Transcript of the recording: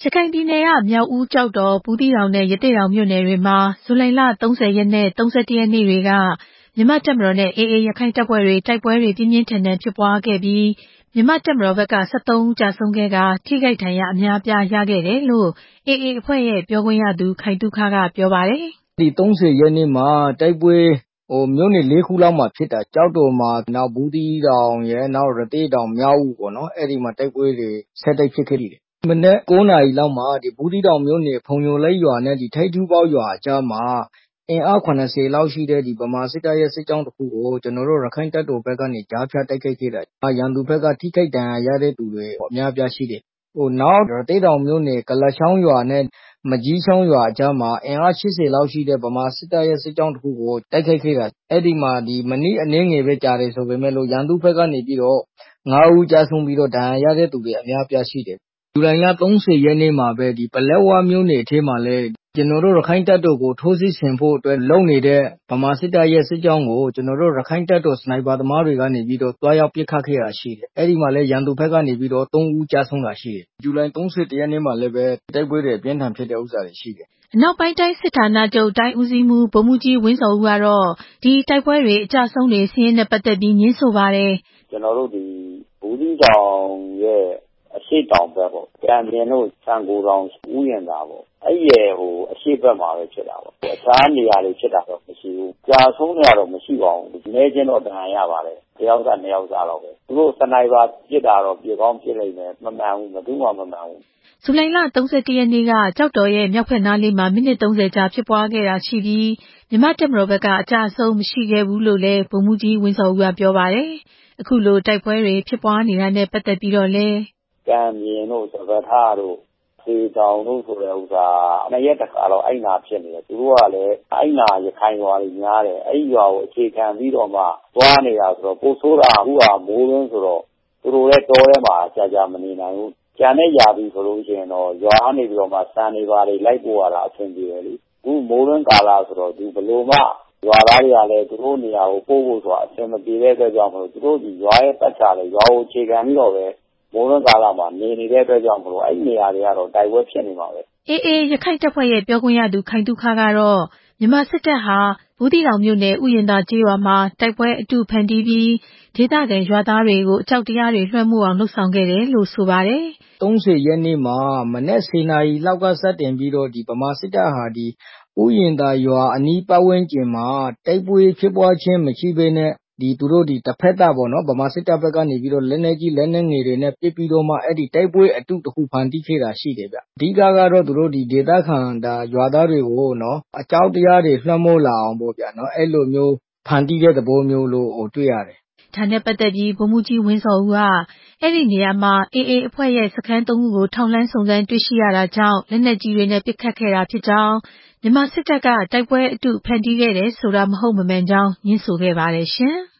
ရခိုင်ပြည်နယ်ကမြောက်ဦးကျောက်တော်ဘူးသီးတောင်နဲ့ရသေ့တောင်မြို့နယ်တွေမှာဇူလိုင်လ30ရက်နဲ့31ရက်နေ့တွေကမြန်မာ့တပ်မတော်နဲ့ AA ရခိုင်တပ်ဖွဲ့တွေတိုက်ပွဲတွေပြင်းပြင်းထန်ထန်ဖြစ်ပွားခဲ့ပြီးမြန်မာ့တပ်မတော်ဘက်က73ဦးကြာဆုံးခဲ့ကာထိခိုက်ဒဏ်ရာအများအပြားရခဲ့တယ်လို့ AA အဖွဲ့ရဲ့ပြောခွင့်ရသူခိုင်သုခကပြောပါတယ်။ဒီ30ရက်နေ့မှာတိုက်ပွဲမြို့နယ်4ခုလောက်မှာဖြစ်တာကြောက်တော်မှာနောက်ဘူးသီးတောင်ရဲ့နောက်ရသေ့တောင်မြောက်ဦးပေါ့နော်အဲ့ဒီမှာတိုက်ပွဲတွေဆက်တိုက်ဖြစ်ခဲ့တယ်။မနေ့9နာရီလောက်မှာဒီဘူးသီးတောင်မြို့နယ်ဖုံညိုလိပ်ရွာနဲ့ဒီထိပ်ထူးပေါက်ရွာအကြားမှာအင်အား80လောက်ရှိတဲ့ဒီဗမာစစ်တပ်ရဲ့စစ်ကြောင်းတစ်ခုကိုကျွန်တော်တို့ရခိုင်တပ်တော်ဘက်ကနေကြားဖြတ်တိုက်ခိုက်ခဲ့တာရန်သူဘက်ကထိခိုက်ဒဏ်ရာရတဲ့သူတွေအများအပြားရှိတယ်။နောက်ရသေ့တောင်မြို့နယ်ကလတ်ချောင်းရွာနဲ့မကြီးချောင်းရွာအကြားမှာအင်အား80လောက်ရှိတဲ့ဗမာစစ်တပ်ရဲ့စစ်ကြောင်းတစ်ခုကိုတိုက်ခိုက်ခဲ့တာအဲ့ဒီမှာဒီမနေ့အနည်းငယ်ပဲကြာတယ်ဆိုပေမဲ့လို့ရန်သူဘက်ကနေပြီးတော့9ဦးကြာဆုံးပြီးတော့ဒဏ်ရာရတဲ့သူတွေအများအပြားရှိတယ်။ဇူလိုင်လ30ရက်နေ့မှာပဲဒီပလက်ဝမြို့နယ်ထဲမှာလဲကျွန်တော်တို့ရခိုင်တပ်တော်ကိုထိုးစစ်ဆင်ဖို့အတွက်လုပ်နေတဲ့ဗမာစစ်တပ်ရဲ့စစ်ကြောင်းကိုကျွန်တော်တို့ရခိုင်တပ်တော်စနိုက်ပါသမားတွေကနေပြီးတော့တွားရောက်ပစ်ခတ်ခဲ့တာရှိတယ်။အဲ့ဒီမှာလဲရန်သူဘက်ကနေပြီးတော့3ဦးကြာဆုံးတာရှိတယ်။ဇူလိုင်31ရက်နေ့မှာလည်းပဲတိုက်ပွဲတွေအပြင်းထန်ဖြစ်တဲ့ဥစ္စာတွေရှိတယ်။အနောက်ပိုင်းတိုင်းစစ်ဌာနချုပ်တိုင်းဦးစီးမှူးဗိုလ်မှူးကြီးဝင်းစောဦးကတော့ဒီတိုက်ပွဲတွေအကြဆုံးတွေစီးရင်နဲ့ပတ်သက်ပြီးညင်းဆိုပါတယ်။ကျွန်တော်တို့ဒီဘူးသီးတောင်ရဲ့အရှိတောင်ဘက်ပေါ့။ကံပြင်တို့စံကိုတောင်ဥယျာဉ်သာပေါ့။အဲ့ရဲ့အရှိဘက်မှာပဲဖြစ်တာပေါ့။အခြားနေရာတွေဖြစ်တာတော့မရှိဘူး။ကြာဆုံးနေရတော့မရှိပါဘူး။လဲချင်းတော့ဒဏ်ရာရပါတယ်။တယောက်က2ယောက်စားတော့ပဲ။သူတို့စနိုက်ပါပစ်တာတော့ပြေကောင်းပစ်လိုက်မယ်မမှန်ဘူး။ဘယ်သူမှမမှန်ဘူး။ဇူလိုင်လ31ရက်နေ့ကကျောက်တော်ရဲ့မြောက်ဘက်နားလေးမှာမိနစ်30ကြာဖြစ်ပွားခဲ့တာရှိပြီးမြန်မာတပ်မတော်ဘက်ကအကြအဆုံးမရှိခဲ့ဘူးလို့လည်းဗိုလ်မှူးကြီးဝင်းစောဦးကပြောပါတယ်။အခုလိုတိုက်ပွဲတွေဖြစ်ပွားနေတာနဲ့ပတ်သက်ပြီးတော့လည်းကံမြင်တို့သဘထတို့သေတောင်တို့ဆိုတဲ့ဥစ္စာ2ရက်တခါတော့အဲ့နာဖြစ်နေတယ်သူတို့ကလည်းအဲ့နာရခိုင်ရွာတွေများတယ်အဲ့ရွာကိုအခြေခံပြီးတော့မှသွားနေတာဆိုတော့ပိုဆိုးတာအခုကမိုးရင်းဆိုတော့သူတို့လည်းတော်ထဲမှာကြာမနေနိုင်ဘူးကြံတဲ့ຢာပြီဆိုလို့ရှိရင်တော့ရွာကနေပြီးတော့မှစံနေပါတွေလိုက်ပို့ရတာအဆင်ပြေတယ်လေအခုမိုးရင်းကာလဆိုတော့ဒီဘလို့မှရွာသားတွေကလည်းသူတို့နေရာကိုပို့ဖို့ဆိုတာအဆင်မပြေတဲ့အတွက်ကြောင့်မလို့သူတို့ဒီရွာရဲ့ပတ်ချာလေရွာကိုအခြေခံပြီးတော့ပဲမိုးရင်းကာလမှာနေနေတဲ့အတွက်ကြောင့်မလို့အဲ့နေရာတွေကတော့တိုက်ပွဲဖြစ်နေမှာပဲ AA ရခိုင်တပ်ဖွဲ့ရဲ့ပြောခွင့်ရသူခိုင်သုခကတော့မြန်မာစစ်တပ်ဟာဘူးသီးတောင်မြို့နယ်ဥယျာဉ်သာကျေးရွာမှာတိုက်ပွဲအတုဖန်တီးပြီးဒေသခံရွာသားတွေကိုအကြောက်တရားတွေလွှမ်းမိုးအောင်လှုပ်ဆောင်ခဲ့တယ်လို့ဆိုပါတယ်။30ရက်နေ့မှာမနက်10နာရီလောက်ကစတင်ပြီးတော့ဒီဗမာစစ်တပ်ဟာဒီဥယျာဉ်သာရွာအနီးပတ်ဝန်းကျင်မှာတိုက်ပွဲဖြစ်ပွားခြင်းမရှိဘဲနဲ့သူတို့တစ်ဖက်သားပေါ့နော်ဗမာစစ်တပ်ဘက်ကနေပြီးတော့လက်နက်ကြီးလက်နက်ငယ်တွေနဲ့ပစ်ပြီးတော့မှအဲ့ဒီတိုက်ပွဲအတုတစ်ခုဖန်တီးခဲ့တာရှိတယ်ဗျအဓိကကတော့သူတို့ဒီဒေသခံရွာသားတွေကိုနော်အကြောက်တရားတွေလွှမ်းမိုးလာအောင်ပေါ့ဗျာနော်အဲ့လိုမျိုးဖန်တီးတဲ့သဘောမျိုးလို့တွေ့ရတယ်ဒါနဲ့ပတ်သက်ပြီးဗိုလ်မှူးကြီးဝင်းစောဦးကအဲ့ဒီနေရာမှာ AA အဖွဲ့ရဲ့စခန်း3ခုကိုထောက်လှမ်းစုံစမ်းတွေ့ရှိရတာကြောင့်လက်နက်ကြီးတွေနဲ့ပစ်ခတ်ခဲ့တာဖြစ်ကြောင်းမြန်မာစစ်တပ်ကတိုက်ပွဲအတုဖန်တီးခဲ့တယ်ဆိုတာမဟုတ်မမှန်ကြောင်းညှင်းဆိုခဲ့ပါတယ်ရှင်။